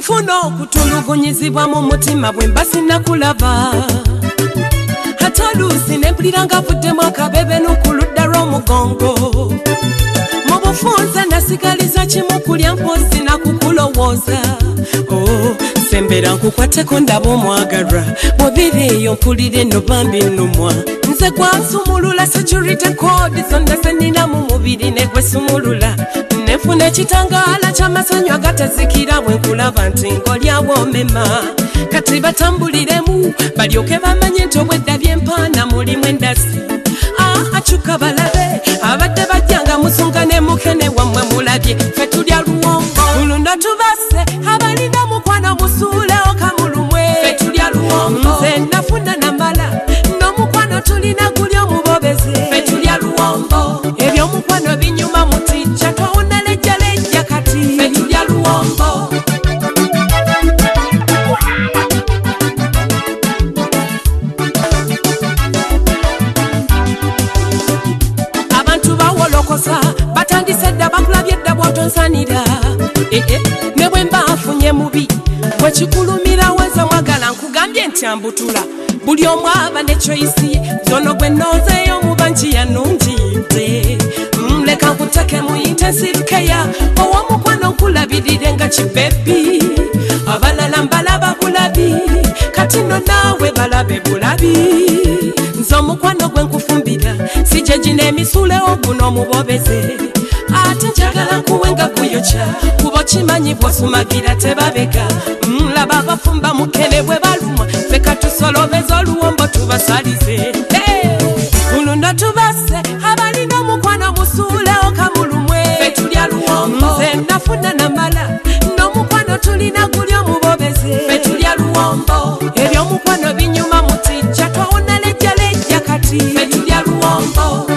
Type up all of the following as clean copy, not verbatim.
Nfuna okutulugunyizibwa mu mutima bwe mba sinnakulaba ate oluusi ne mpulira nga vuddemu akabebe n'okuludda lw'omugongo mu bufunze nasigaliza kimu kulya mpozi nakukulowooza sembera nkukwateko ndaba omwagalwa bw'obiri eyo mpulira enno bambi nnumwa nze gwansumulula security code zonna ze nnina mu mubiri ne gwesumulula nefuna ekitangaala ky'amasanyu agatazikira bwe nkulaba nti ng'olyawo omema kati batambuliremu balyoke bamanye nti obwedda by'empaana mulimu endasi acuka balabe abadde bajjanga musunga ne mukene wammwe mulabye fe tulya luwombo luno tubase abalina mukwano musuulewo kamulumwe fe tulya luwombo nze nafuna namala n'omukwano tulina guli omubobeze fe tulya luwombo ebyomukwano binyuma muticca twawunalejjalejja kati fe tulya luwombo batandise dda bakulabye dda bw'otonsanira ne bwe mba afunye mubi bwe kikulumira wenza mwagala nkugambye nti ambutula buli omu aba ne choice ye zono gwe noozeeyo muba njiya nungiyite leka nkuteke mu intensive care ow'omukwano nkulabirire nga kibebi abalala mbalaba bulabi kati no naawe balabe bulabi nze omukwano gwe nkufumbira sije gino emisulewo guno omubobeze ate njagala nkuwenga kuyokya kuba kimanyi bw'osumagira tebabega laba abafumba mukene bwe balumwa ffe katusolobeza oluwombo tubasalize luno tubase abalina omukwano musuulewo kamulumwe ffe tulya luwombo nze nafuna namala n'omukwano tulina guli omubobeze ffe tulya luwombo ebyomukwano binyuma muticca twawunalejjalejja kati ffe tulya luwombo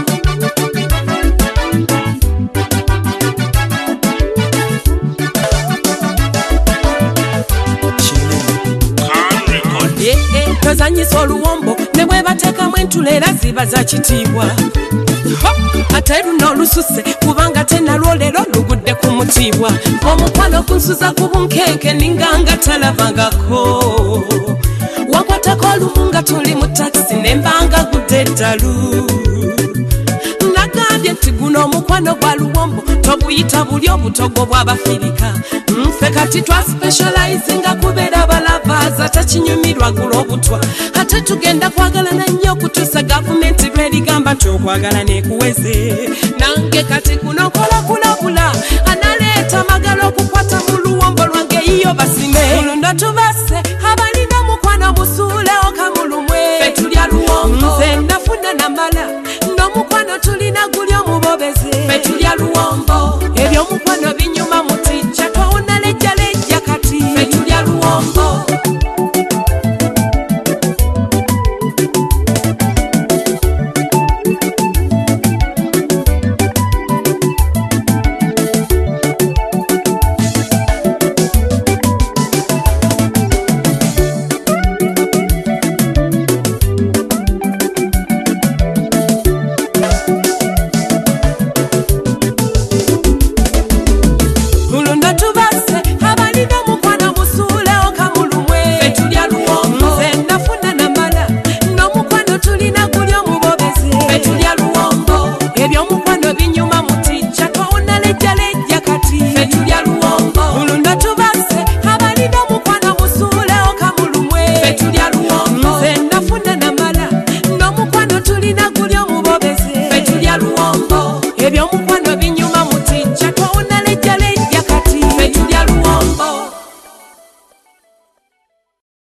tozanyisa oluwombo ne bwe bateekamu entula era ziba za kitiibwa ate luno olususe kubanga tenalwolero lugudde ku mutiibwa omukwano kunsuza ku bunkenke ninganga talabangako wankwatako olumu nga tuli mu takisi nembanga gudde eddalu nagambye nti guno omukwano gwa luwombo toguyita buli obutogo bw'abafirika nfe kati twaspecializinga kubeera balavaza takinyumirwa gula obutwa ate tugenda kwagalana nnyo okutuusa gavumenti lwerigamba nti okwagala nekuweze nange kati kuno kola kulabula analeeta magala okukwata mu luwombo lwange iyo basime luno tubase abalina omukwano musuulewo kamulumwe fe tulya luwombo nze nafuna namala